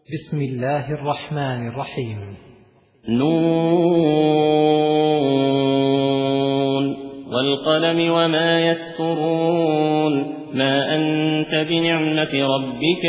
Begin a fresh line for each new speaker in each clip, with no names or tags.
بسم الله الرحمن الرحيم.
نون والقلم وما يسطرون ما أنت بنعمة ربك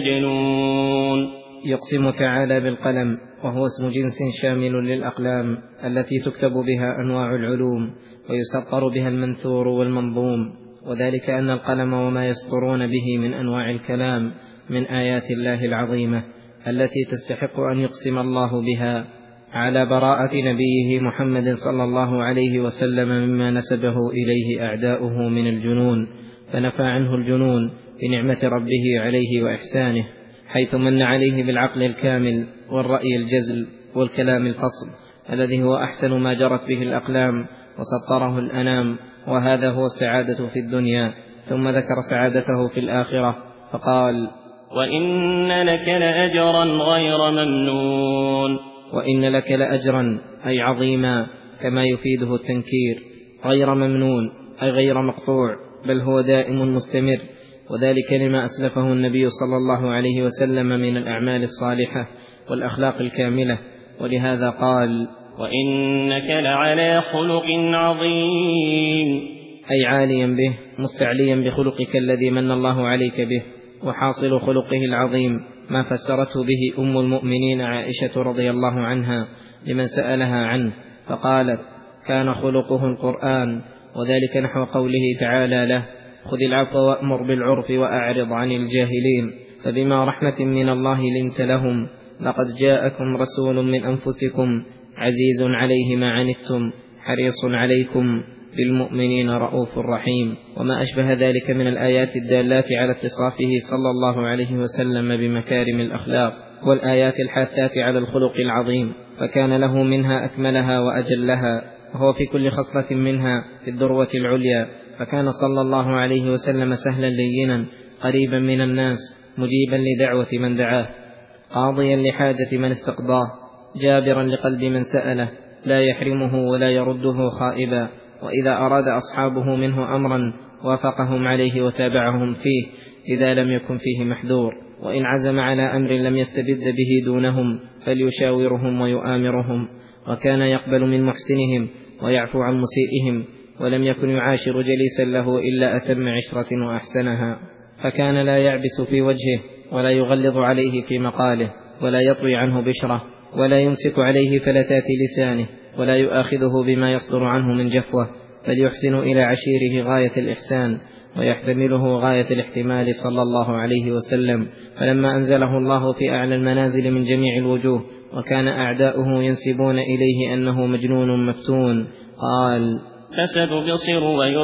بمجنون.
يقسم تعالى بالقلم، وهو اسم جنس شامل للأقلام التي تكتب بها أنواع العلوم ويسطر بها المنثور والمنظوم، وذلك أن القلم وما يسطرون به من أنواع الكلام من آيات الله العظيمة التي تستحق أن يقسم الله بها على براءة نبيه محمد صلى الله عليه وسلم مما نسبه إليه أعداؤه من الجنون، فنفى عنه الجنون بنعمة ربه عليه وإحسانه، حيث من عليه بالعقل الكامل والرأي الجزل والكلام الفصل الذي هو أحسن ما جرت به الأقلام وسطره الأنام، وهذا هو السعادة في الدنيا. ثم ذكر سعادته في الآخرة فقال:
وإن لك لأجرا غير ممنون.
وإن لك لأجرا أي عظيما، كما يفيده التنكير، غير ممنون أي غير مقطوع، بل هو دائم مستمر، وذلك لما أسلفه النبي صلى الله عليه وسلم من الأعمال الصالحة والأخلاق الكاملة. ولهذا قال:
وإنك لعلى خلق عظيم،
أي عاليا به مستعليا بخلقك الذي من الله عليك به. وحاصل خلقه العظيم ما فسرته به أم المؤمنين عائشة رضي الله عنها لمن سألها عنه فقالت: كان خلقه القرآن، وذلك نحو قوله تعالى له: خذ العفو وأمر بالعرف وأعرض عن الجاهلين، فبما رحمة من الله لنت لهم، لقد جاءكم رسول من أنفسكم عزيز عليه ما عنتم حريص عليكم بالمؤمنين رؤوف رحيم. وما أشبه ذلك من الآيات الدالات على اتصافه صلى الله عليه وسلم بمكارم الأخلاق، والآيات الحاثات على الخلق العظيم، فكان له منها أكملها وأجلها، وهو في كل خصلة منها في الذروة العليا. فكان صلى الله عليه وسلم سهلا لينا قريبا من الناس، مجيبا لدعوة من دعاه، قاضيا لحاجة من استقضاه، جابرا لقلب من سأله، لا يحرمه ولا يرده خائبا. وإذا أراد أصحابه منه أمرا وافقهم عليه وتابعهم فيه إذا لم يكن فيه محذور، وإن عزم على أمر لم يستبد به دونهم فليشاورهم ويؤامرهم. وكان يقبل من محسنهم ويعفو عن مسيئهم، ولم يكن يعاشر جليسا له إلا أتم عشرة وأحسنها. فكان لا يعبس في وجهه ولا يغلظ عليه في مقاله، ولا يطوي عنه بشره، ولا يمسك عليه فلتات لسانه، ولا يؤاخذه بما يصدر عنه من جفوة، بل يحسن إلى عشيره غاية الإحسان ويحتمله غاية الاحتمال صلى الله عليه وسلم. فلما أنزله الله في أعلى المنازل من جميع الوجوه وكان أعداؤه ينسبون إليه أنه مجنون مفتون، قال:
فستبصر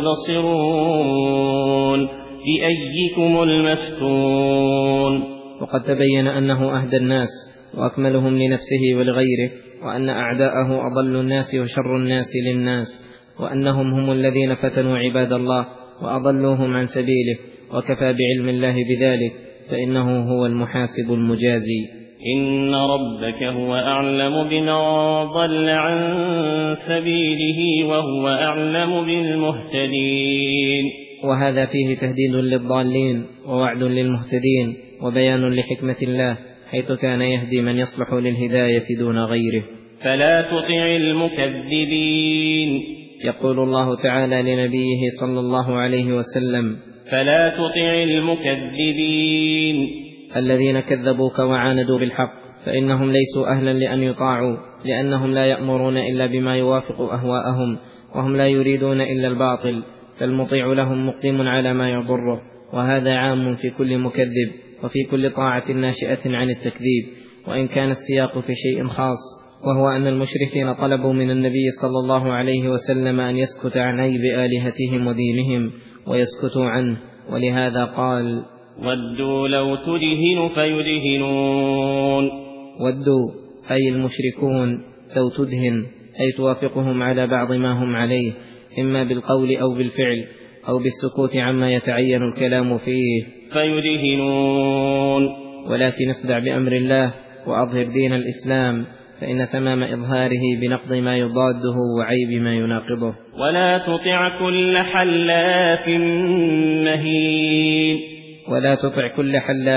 ويبصرون بأيكم المفتون.
وقد تبين أنه أهدى الناس وأكملهم لنفسه ولغيره، وأن أعداءه أضل الناس وشر الناس للناس، وأنهم هم الذين فتنوا عباد الله وأضلوهم عن سبيله، وكفى بعلم الله بذلك، فإنه هو المحاسب المجازي.
إن ربك هو أعلم بمن ضل عن سبيله وهو أعلم بالمهتدين.
وهذا فيه تهديد للضالين ووعد للمهتدين وبيان لحكمة الله، حيث كان يهدي من يصلح للهداية دون غيره.
فلا تطع المكذبين.
يقول الله تعالى لنبيه صلى الله عليه وسلم:
فلا تطع المكذبين
الذين كذبوك وعاندوا بالحق، فإنهم ليسوا أهلا لأن يطاعوا، لأنهم لا يأمرون إلا بما يوافق أهواءهم، وهم لا يريدون إلا الباطل، فالمطيع لهم مقدم على ما يضره. وهذا عام في كل مكذب وفي كل طاعة ناشئة عن التكذيب، وإن كان السياق في شيء خاص، وهو أن المشركين طلبوا من النبي صلى الله عليه وسلم أن يسكت عن عيب آلهتهم ودينهم ويسكتوا عنه، ولهذا قال:
ودوا لو تدهن فيدهنون.
ودوا أي المشركون لو تدهن أي توافقهم على بعض ما هم عليه، إما بالقول أو بالفعل أو بالسكوت عما يتعين الكلام فيه،
فيدهنون.
ولكن اصدع بأمر الله وأظهر دين الإسلام، فإن تمام إظهاره بنقض ما يضاده وعيب ما يناقضه.
ولا تطع كل حلاف مهين.
ولا تطع كل حلاف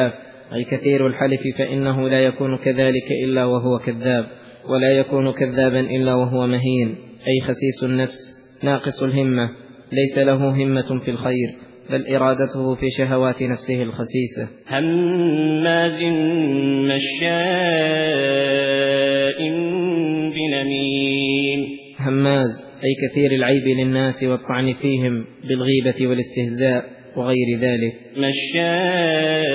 أي كثير الحلف، فإنه لا يكون كذلك إلا وهو كذاب، ولا يكون كذابا إلا وهو مهين، أي خسيس النفس ناقص الهمة، ليس له همة في الخير، بل إرادته في شهوات نفسه الخسيسة.
هماز مشاء بنميم.
هماز أي كثير العيب للناس والطعن فيهم بالغيبة والاستهزاء وغير ذلك.
مشاء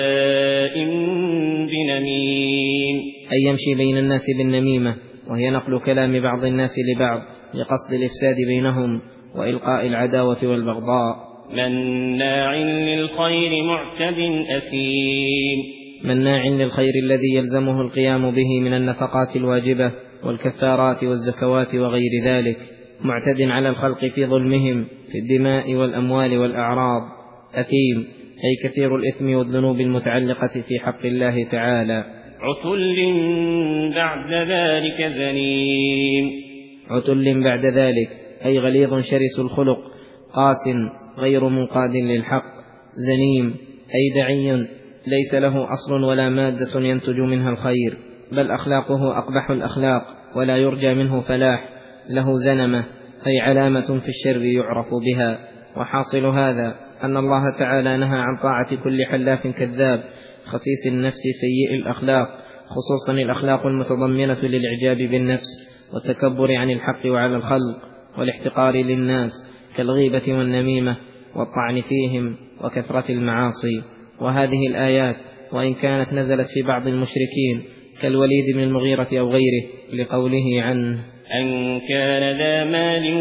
بنميم
أي يمشي بين الناس بالنميمة، وهي نقل كلام بعض الناس لبعض لقصد الإفساد بينهم وإلقاء العداوة والبغضاء.
مناع للخير معتد أثيم.
مناع للخير الذي يلزمه القيام به من النفقات الواجبة والكفارات والزكوات وغير ذلك، معتد على الخلق في ظلمهم في الدماء والأموال والأعراض. أثيم أي كثير الإثم والذنوب المتعلقة في حق الله تعالى.
عتل بعد ذلك زنيم.
عتل بعد ذلك أي غليظ شرس الخلق، قاس غير منقاد للحق. زنيم أي دعي ليس له أصل ولا مادة ينتج منها الخير، بل أخلاقه أقبح الأخلاق ولا يرجى منه فلاح. له زنمة أي علامة في الشر يعرف بها. وحاصل هذا أن الله تعالى نهى عن طاعة كل حلاف كذاب خسيس النفس سيء الأخلاق، خصوصا الأخلاق المتضمنة للإعجاب بالنفس والتكبر عن الحق وعلى الخلق والاحتقار للناس، كالغيبة والنميمة والطعن فيهم وكثرة المعاصي. وهذه الآيات وإن كانت نزلت في بعض المشركين كالوليد بن المغيرة أو غيره، لقوله عنه:
أن كان ذا مال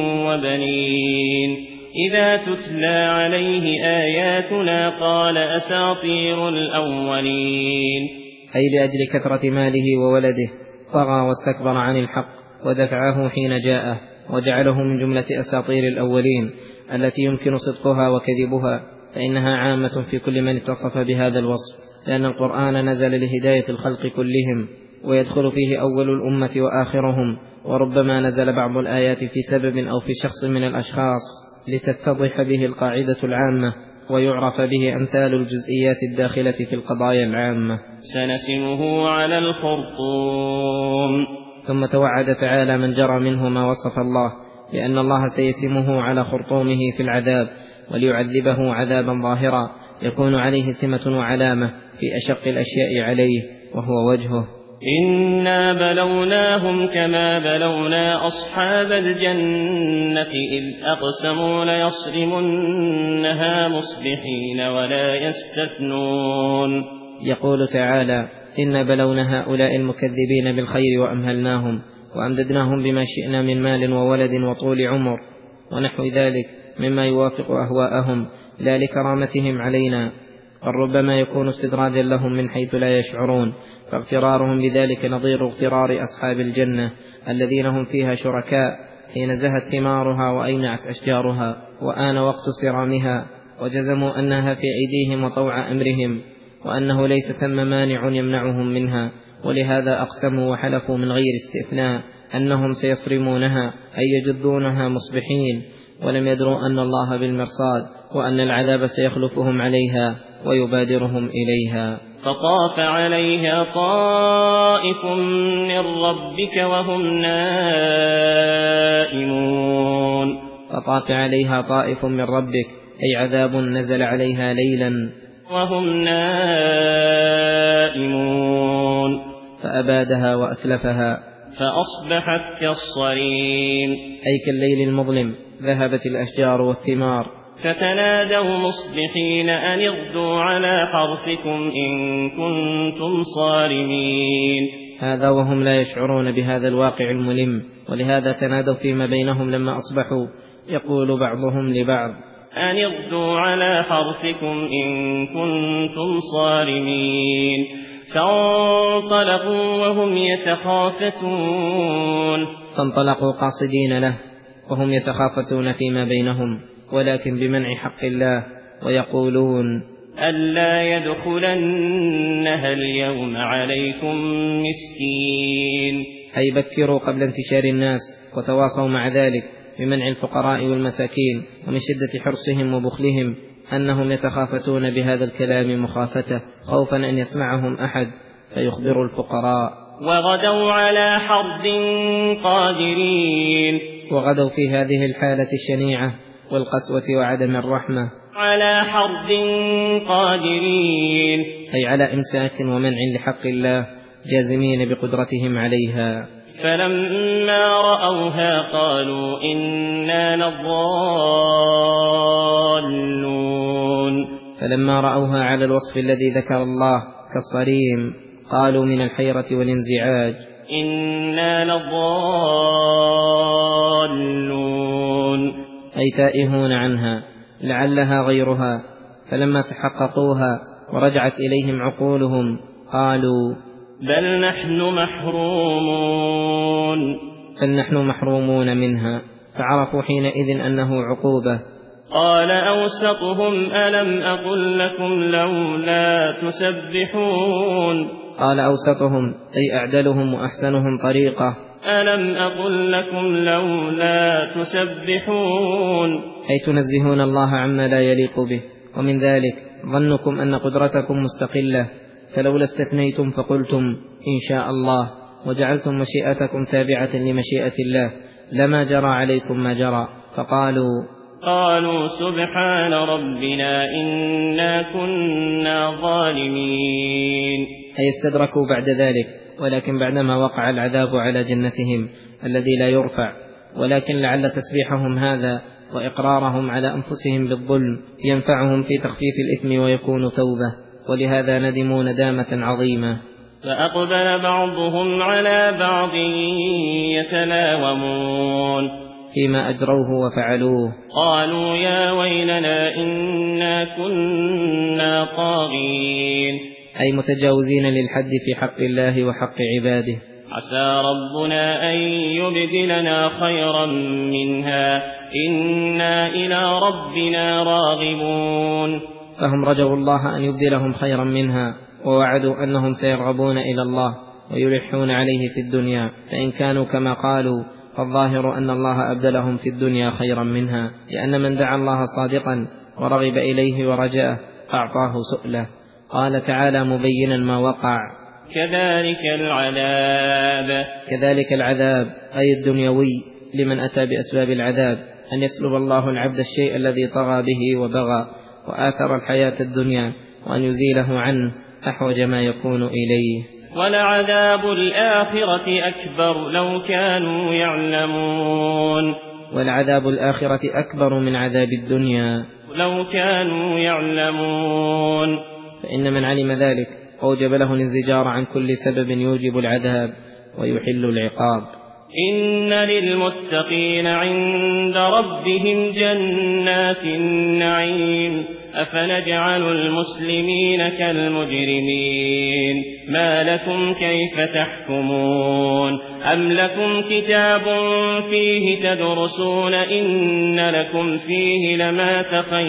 وبنين إذا تتلى عليه آياتنا قال أساطير الأولين.
أي لأجل كثرة ماله وولده طغى واستكبر عن الحق ودفعه حين جاءه، وجعله من جملة أساطير الأولين التي يمكن صدقها وكذبها، فإنها عامة في كل من اتصف بهذا الوصف، لأن القرآن نزل لهداية الخلق كلهم، ويدخل فيه أول الأمة وآخرهم، وربما نزل بعض الآيات في سبب أو في شخص من الأشخاص لتتضح به القاعدة العامة ويعرف به أمثال الجزئيات الداخلة في القضايا العامة.
سنسمه على الخرطوم.
ثم توعد تعالى من جرى منه ما وصف الله، لأن الله سيسمه على خرطومه في العذاب، وليعذبه عذابا ظاهرا يكون عليه سمة وعلامة في أشق الأشياء عليه، وهو وجهه:
إنا بلوناهم كما بلونا أصحاب الجنة إذ أقسموا ليصرمنها مصبحين ولا يستثنون.
يقول تعالى: إنا بلونا هؤلاء المكذبين بالخير وأمهلناهم وأمددناهم بما شئنا من مال وولد وطول عمر ونحو ذلك مما يوافق أهواءهم لا لكرامتهم علينا، بل ربما يكون استدراجا لهم من حيث لا يشعرون، فاغترارهم بذلك نظير اغترار أصحاب الجنة الذين هم فيها شركاء حين زهت ثمارها وأينعت أشجارها وآن وقت سرامها، وجزموا أنها في أيديهم وطوع أمرهم، وأنه ليس ثم مانع يمنعهم منها، ولهذا أقسموا وحلفوا من غير استثناء أنهم سيصرمونها أي يجدونها مصبحين، ولم يدروا أن الله بالمرصاد وأن العذاب سيخلفهم عليها ويبادرهم إليها.
فطاف عليها طائف من ربك وهم نائمون.
فطاف عليها طائف من ربك أي عذاب نزل عليها ليلا
وهم نائمون،
فأبادها وأتلفها،
فأصبحت كالصريم
أي كالليل المظلم ذهبت الأشجار والثمار.
فتنادوا مصبحين أن اغدوا على حرثكم إن كنتم صارمين.
هذا وهم لا يشعرون بهذا الواقع الملم، ولهذا تنادوا فيما بينهم لما أصبحوا، يقول بعضهم لبعض:
أن اغدوا على حرثكم إن كنتم صارمين. فانطلقوا وهم يتخافتون.
فانطلقوا قاصدين له وهم يتخافتون فيما بينهم، ولكن بمنع حق الله، ويقولون:
ألا يدخلنها اليوم عليكم مسكين.
أي بكروا قبل انتشار الناس، وتواصوا مع ذلك بمنع الفقراء والمساكين، ومن شدة حرصهم وبخلهم أنهم يتخافتون بهذا الكلام مخافته، خوفا أن يسمعهم أحد فيخبر الفقراء.
وغدوا على حرد قادرين.
وغدوا في هذه الحالة الشنيعة والقسوة وعدم الرحمة
على حرد قادرين،
أي على إمساك ومنع لحق الله، جازمين بقدرتهم عليها.
فلما رأوها قالوا إنا لضالون.
فلما رأوها على الوصف الذي ذكر الله كالصريم قالوا من الحيرة والانزعاج
إنا لضالون،
أي تائهون عنها لعلها غيرها. فلما تحققوها ورجعت إليهم عقولهم قالوا
بل نحن محرومون.
بل نحن محرومون منها، فعرفوا حينئذ أنه عقوبة.
قال أوسطهم ألم أقل لكم لولا تسبحون.
قال أوسطهم أي أعدلهم وأحسنهم طريقة،
ألم أقل لكم لولا تسبحون،
أي تنزهون الله عما لا يليق به. ومن ذلك ظنكم أن قدرتكم مستقلة، فلولا استثنيتم فقلتم إن شاء الله وجعلتم مشيئتكم تابعة لمشيئة الله لما جرى عليكم ما جرى. قالوا
سبحان ربنا إنا كنا ظالمين،
أي استدركوا بعد ذلك، ولكن بعدما وقع العذاب على جنتهم الذي لا يرفع. ولكن لعل تسبيحهم هذا وإقرارهم على أنفسهم بالظلم ينفعهم في تخفيف الإثم ويكون توبة، ولهذا ندموا ندامة عظيمة.
فأقبل بعضهم على بعض يتلاومون
فيما أجروه وفعلوه.
قالوا يا ويلنا إنا كنا طاغين،
أي متجاوزين للحد في حق الله وحق عباده.
عسى ربنا أن يبدلنا خيرا منها إنا إلى ربنا راغبون.
فهم رجوا الله أن يبدلهم خيرا منها، ووعدوا أنهم سيرغبون إلى الله ويلحون عليه في الدنيا، فإن كانوا كما قالوا فالظاهر أن الله أبدلهم في الدنيا خيرا منها، لأن من دعا الله صادقا ورغب إليه ورجاه أعطاه سؤله. قال تعالى مبينا ما وقع كذلك العذاب أي الدنيوي لمن أتى بأسباب العذاب، أن يسلب الله العبد الشيء الذي طغى به وبغى وآثر الحياة الدنيا، وأن يزيله عنه أحوج ما يكون إليه.
ولعذاب الآخرة أكبر لو كانوا يعلمون.
ولعذاب الآخرة أكبر من عذاب الدنيا
لو كانوا يعلمون.
فإن من علم ذلك أوجب له الانزجار عن كل سبب يوجب العذاب ويحل العقاب.
إن للمتقين عند ربهم جنات النعيم أفنجعل المسلمين كالمجرمين ما لكم كيف تحكمون أم لكم كتاب فيه تدرسون إن لكم فيه لما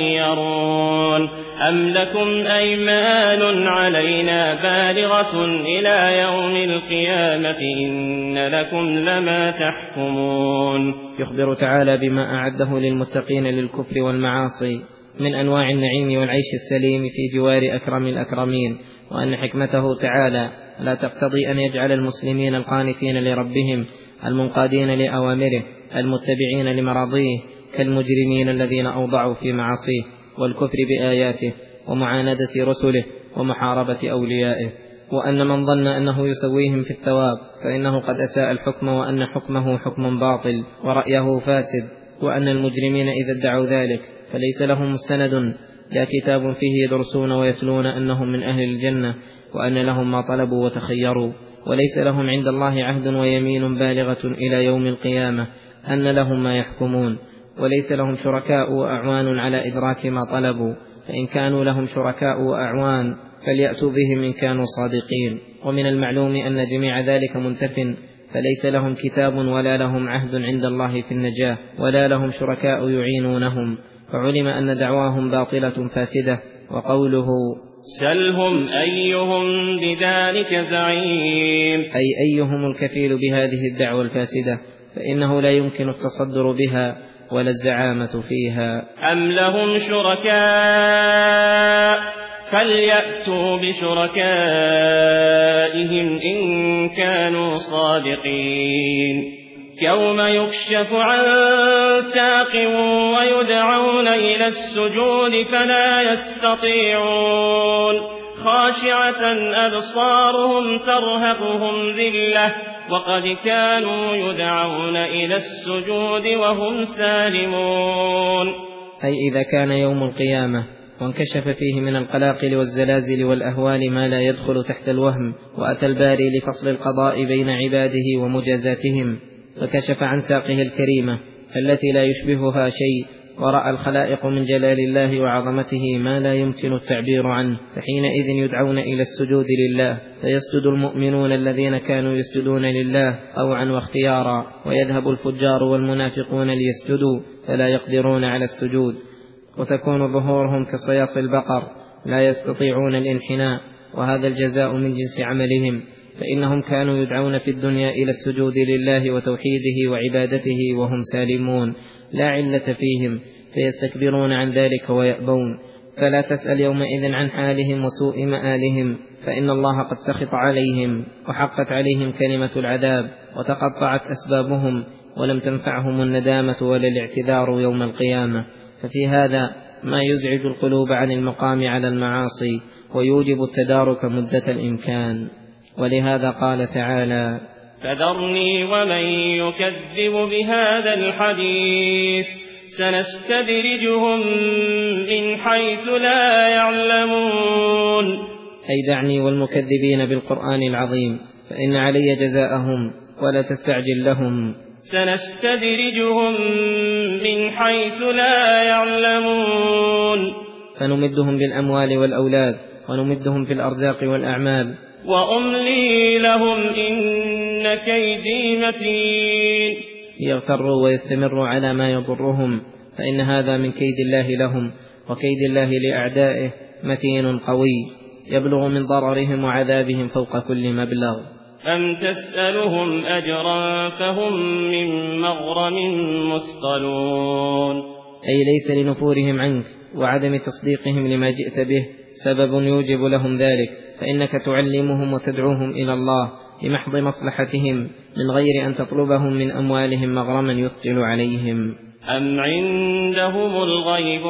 تخيرون أم لكم أيمان علينا بالغة إلى يوم القيامة إن لكم لما تحكمون.
يخبر تعالى بما أعده للمتقين للكفر والمعاصي من أنواع النعيم والعيش السليم في جوار أكرم الأكرمين، وأن حكمته تعالى لا تقتضي أن يجعل المسلمين القانتين لربهم المنقادين لأوامره المتبعين لمراضيه كالمجرمين الذين أوضعوا في معاصيه والكفر بآياته ومعاندة رسله ومحاربة أوليائه. وأن من ظن أنه يسويهم في الثواب فإنه قد أساء الحكم، وأن حكمه حكم باطل ورأيه فاسد، وأن المجرمين إذا ادعوا ذلك فليس لهم مستند لا كتاب فيه يدرسون ويتلون أنهم من أهل الجنة وأن لهم ما طلبوا وتخيروا، وليس لهم عند الله عهد ويمين بالغة إلى يوم القيامة أن لهم ما يحكمون، وليس لهم شركاء وأعوان على إدراك ما طلبوا، فإن كانوا لهم شركاء وأعوان فليأتوا بهم إن كانوا صادقين. ومن المعلوم أن جميع ذلك منتف، فليس لهم كتاب ولا لهم عهد عند الله في النجاة ولا لهم شركاء يعينونهم، فعلم أن دعواهم باطلة فاسدة. وقوله
سلهم أيهم بذلك زعيم
أي أيهم الكفيل بهذه الدعوة الفاسدة، فإنه لا يمكن التصدر بها ولا الزعامة فيها.
أم لهم شركاء فليأتوا بشركائهم إن كانوا صادقين يوم يكشف عن ساق ويدعون إلى السجود فلا يستطيعون خاشعة أبصارهم ترهقهم ذلة وقد كانوا يدعون إلى السجود وهم سالمون.
أي إذا كان يوم القيامة وانكشف فيه من القلاقل والزلازل والأهوال ما لا يدخل تحت الوهم، وأتى الباري لفصل القضاء بين عباده ومجازاتهم، فكشف عن ساقه الكريمة التي لا يشبهها شيء، ورأى الخلائق من جلال الله وعظمته ما لا يمكن التعبير عنه، فحينئذ يدعون إلى السجود لله، فيسجد المؤمنون الذين كانوا يسجدون لله طوعا واختيارا، ويذهب الفجار والمنافقون ليسجدوا فلا يقدرون على السجود، وتكون ظهورهم كصياص البقر لا يستطيعون الانحناء، وهذا الجزاء من جنس عملهم، فإنهم كانوا يدعون في الدنيا إلى السجود لله وتوحيده وعبادته وهم سالمون لا علة فيهم، فيستكبرون عن ذلك ويأبون. فلا تسأل يومئذ عن حالهم وسوء مآلهم، فإن الله قد سخط عليهم وحقت عليهم كلمة العذاب وتقطعت أسبابهم، ولم تنفعهم الندامة ولا الاعتذار يوم القيامة. ففي هذا ما يزعج القلوب عن المقام على المعاصي ويوجب التدارك مدة الإمكان. ولهذا قال تعالى:
فذرني ومن يكذب بهذا الحديث سنستدرجهم من حيث لا يعلمون.
أي دعني والمكذبين بالقرآن العظيم، فإن علي جزاءهم ولا تستعجل لهم.
سنستدرجهم من حيث لا يعلمون.
فنمدهم بالأموال والأولاد، ونمدهم في الأرزاق والأعمال.
وأملي لهم إن كيدي متين.
يغتروا ويستمروا على ما يضرهم، فإن هذا من كيد الله لهم، وكيد الله لأعدائه متين قوي يبلغ من ضررهم وعذابهم فوق كل مبلغ.
أم تسألهم أجرا فهم من مغرم مثقلون.
أي ليس لنفورهم عنك وعدم تصديقهم لما جئت به سبب يوجب لهم ذلك، فإنك تعلمهم وتدعوهم إلى الله لمحض مصلحتهم من غير أن تطلبهم من أموالهم مغرما يثقل عليهم.
أم عندهم الغيب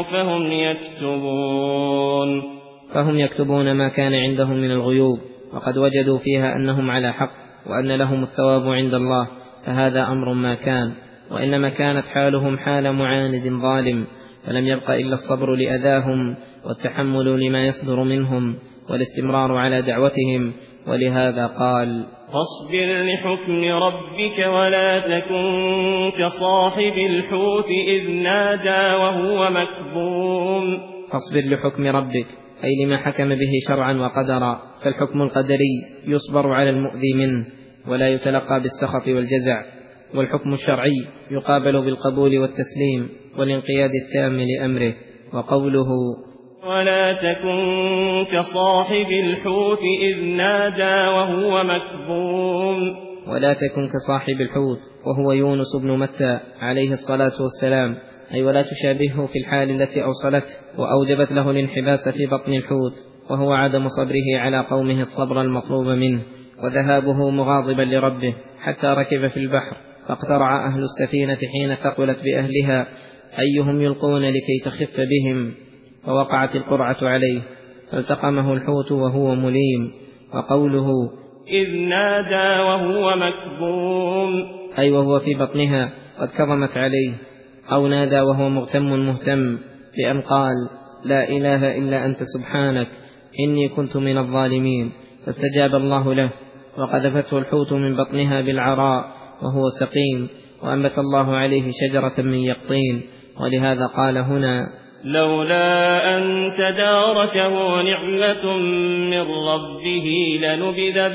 فهم
يكتبون ما كان عندهم من الغيوب، وقد وجدوا فيها أنهم على حق وأن لهم الثواب عند الله، فهذا أمر ما كان، وإنما كانت حالهم حال معاند ظالم، فلم يبق إلا الصبر لأذاهم والتحمل لما يصدر منهم والاستمرار على دعوتهم. ولهذا قال:
فاصبر لحكم ربك ولا تكن كصاحب الحوت إذ نادى وهو مكظوم.
فاصبر لحكم ربك أي لما حكم به شرعا وقدرا، فالحكم القدري يصبر على المؤذي منه ولا يتلقى بالسخط والجزع، والحكم الشرعي يقابل بالقبول والتسليم والانقياد التام لأمره. وقوله:
ولا تكن كصاحب الحوت إذ نادى وهو مكظوم.
ولا تكن كصاحب الحوت وهو يونس بن متى عليه الصلاة والسلام، أي ولا تشابهه في الحال التي أوصلته وأوجبت له الانحباس في بطن الحوت، وهو عدم صبره على قومه الصبر المطلوب منه، وذهابه مغاضبا لربه حتى ركب في البحر، فاقترع أهل السفينة حين ثقلت بأهلها أيهم يلقون لكي تخف بهم، فوقعت القرعة عليه فالتقمه الحوت وهو مليم. وقوله:
إذ نادى وهو مكظوم،
أي وهو في بطنها قد كظمت عليه، أو نادى وهو مهتم بأن قال: لا إله إلا أنت سبحانك إني كنت من الظالمين، فاستجاب الله له وقذفته الحوت من بطنها بالعراء وهو سقيم، وأنبت الله عليه شجرة من يقطين. ولهذا قال هنا:
لولا أن تداركه نعمة من ربه لنبذ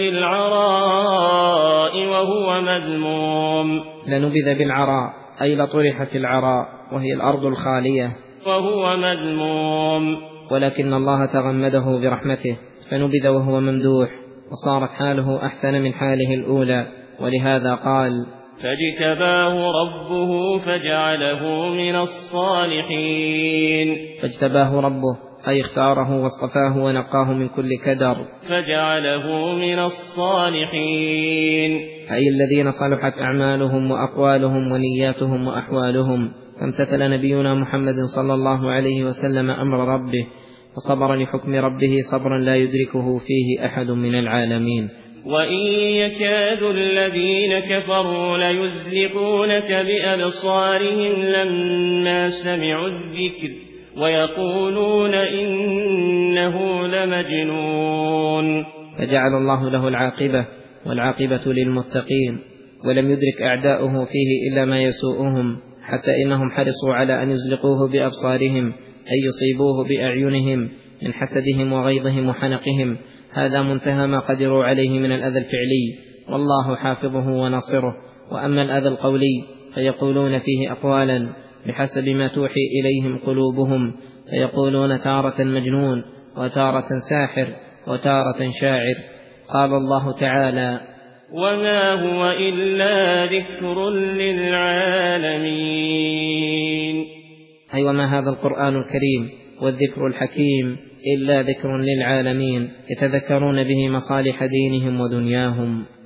بالعراء وهو مذموم.
لنبذ بالعراء أي لطرح في العراء وهي الأرض الخالية
وهو مذموم،
ولكن الله تغمده برحمته فنبذ وهو ممدوح، وصارت حاله أحسن من حاله الأولى. ولهذا قال:
فاجتباه ربه فجعله من الصالحين.
فاجتباه ربه أي اختاره واصطفاه ونقاه من كل كدر،
فجعله من الصالحين
أي الذين صلحت أعمالهم وأقوالهم ونياتهم وأحوالهم. فامتثل نبينا محمد صلى الله عليه وسلم أمر ربه فصبر لحكم ربه صبرا لا يدركه فيه أحد من العالمين.
وإن يكاد الذين كفروا ليزلقونك بأبصارهم لما سمعوا الذكر ويقولون إنه لمجنون.
فجعل الله له العاقبة، والعاقبة للمتقين، ولم يدرك أعداؤه فيه إلا ما يسوءهم، حتى إنهم حرصوا على أن يزلقوه بأبصارهم أي يصيبوه بأعينهم من حسدهم وغيظهم وحنقهم. هذا منتهى ما قدروا عليه من الأذى الفعلي، والله حافظه وناصره. وأما الأذى القولي فيقولون فيه أقوالا بحسب ما توحي إليهم قلوبهم، فيقولون تارة مجنون وتارة ساحر وتارة شاعر. قال الله تعالى:
وما هو إلا ذكر للعالمين.
أي وما هذا القرآن الكريم والذكر الحكيم إلا ذكر للعالمين يتذكرون به مصالح دينهم ودنياهم.